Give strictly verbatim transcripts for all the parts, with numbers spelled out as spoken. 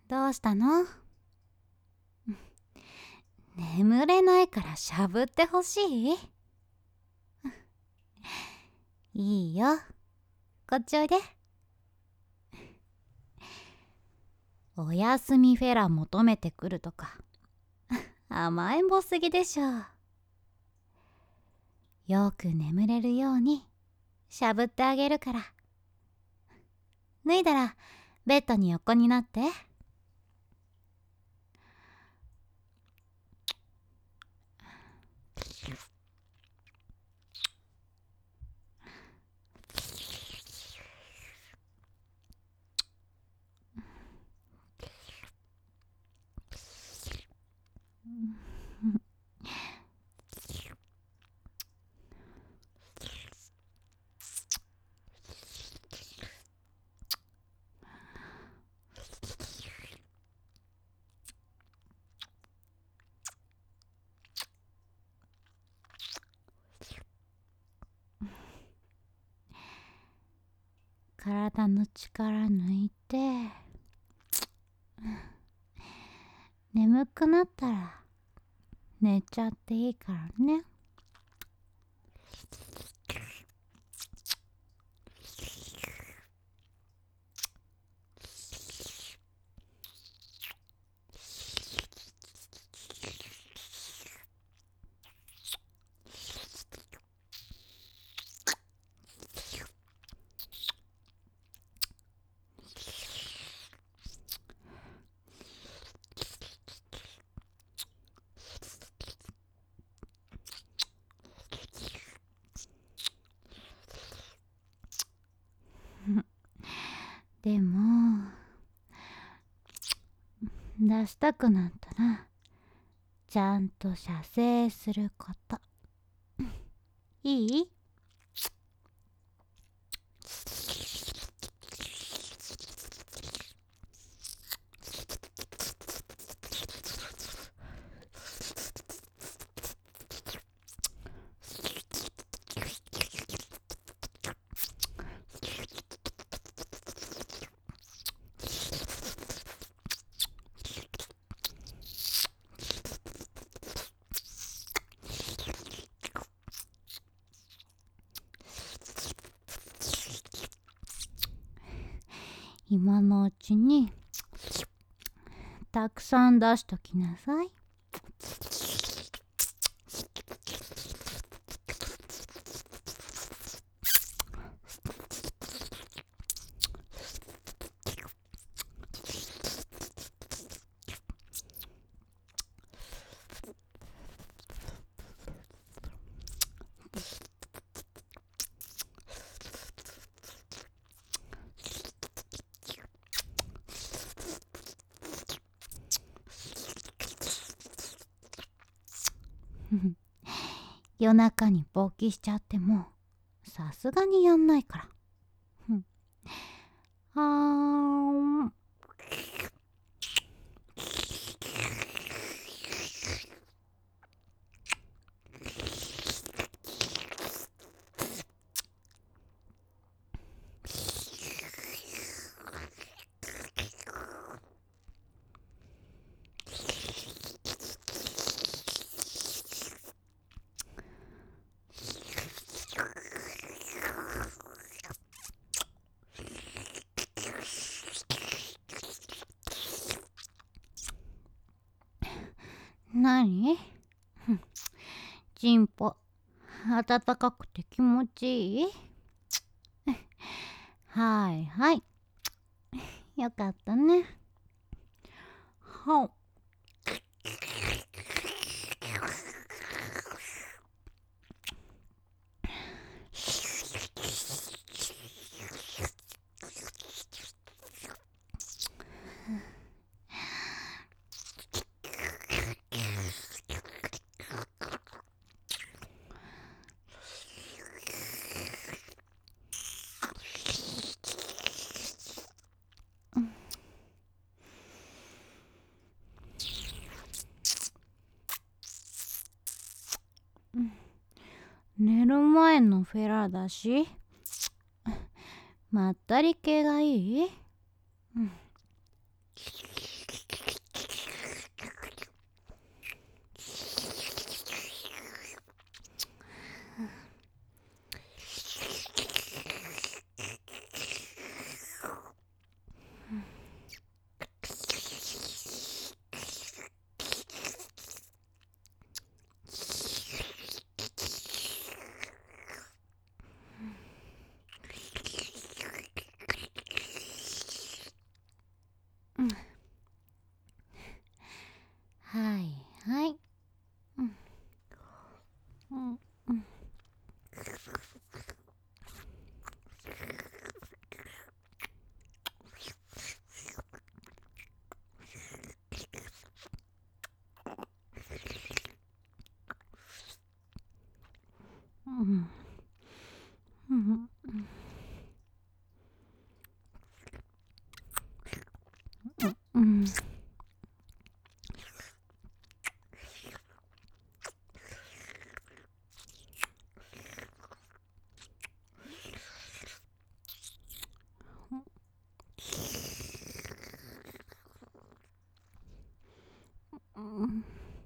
どうしたの？眠れないからしゃぶってほしい？いいよ、こっちおいで。おやすみフェラ求めてくるとか甘えん坊すぎでしょ。よく眠れるようにしゃぶってあげるから。脱いだらベッドに横になって。体の力抜いて、眠くなったら寝ちゃっていいからね。でも出したくなったらちゃんと射精すること。いい？今のうちにたくさん出しときなさい。夜中に勃起しちゃってもさすがにやんないから。はーん。なに？チンポ暖かくて気持ちいい？はいはい、よかったね。はお。寝る前のフェラだしまったり系がいい？うん。 うん。うん。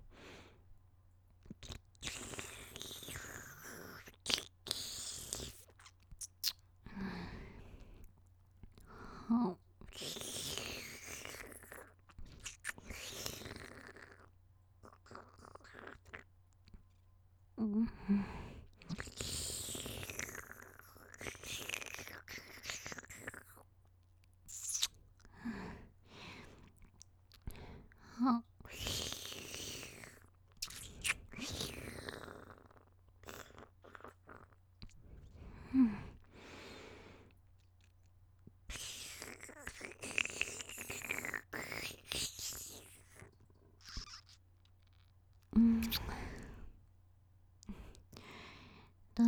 うん。うん。どう？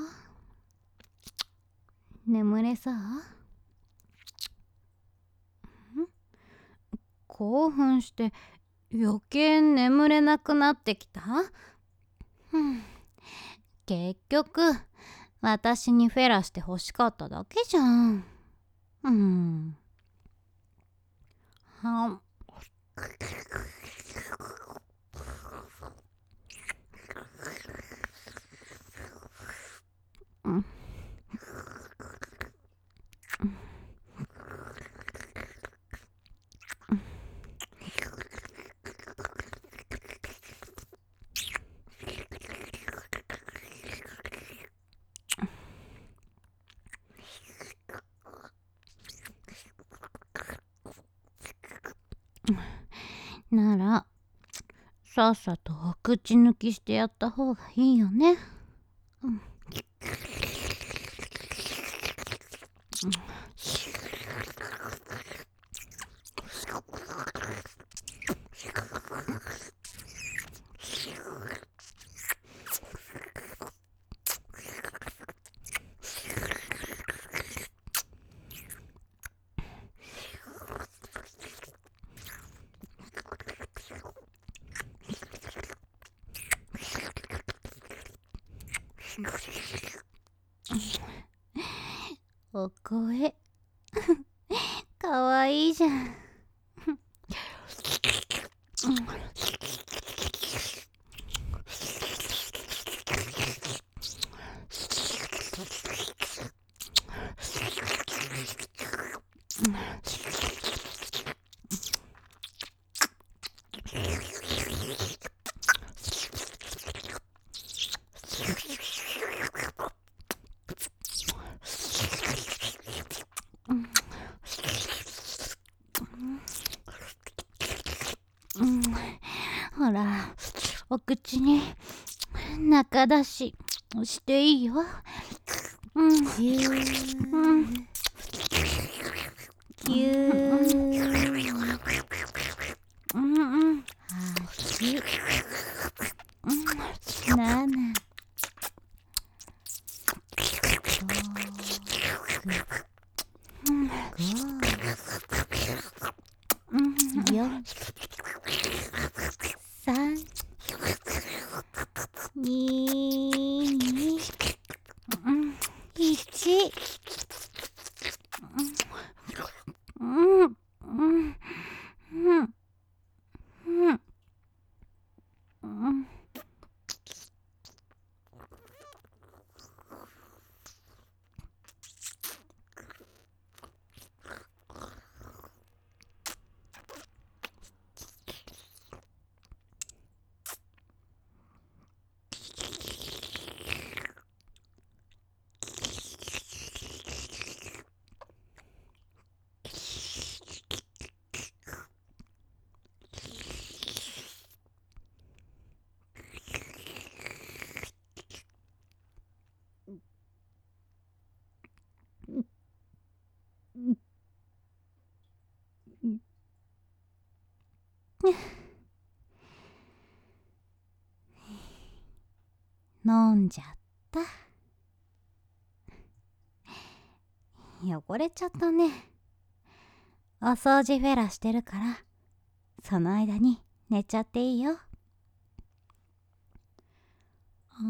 眠れそう？興奮して余計眠れなくなってきた？うん、結局私にフェラして欲しかっただけじゃん。うん。はうん。ならさっさとお口抜きしてやった方がいいよね。うん。お声かわいいじゃん。うん、ほらお口に中出ししていいよ。うん、ぎゅー、うん、ぎゅー、うんうん、はち、うん、なな、うん、うん、よん、さん、に、うん、いち、うん、うん、うん、うん、うん、うん。飲んじゃった。汚れちゃったね。 お掃除フェラしてるから、その間に寝ちゃっていいよ。うん。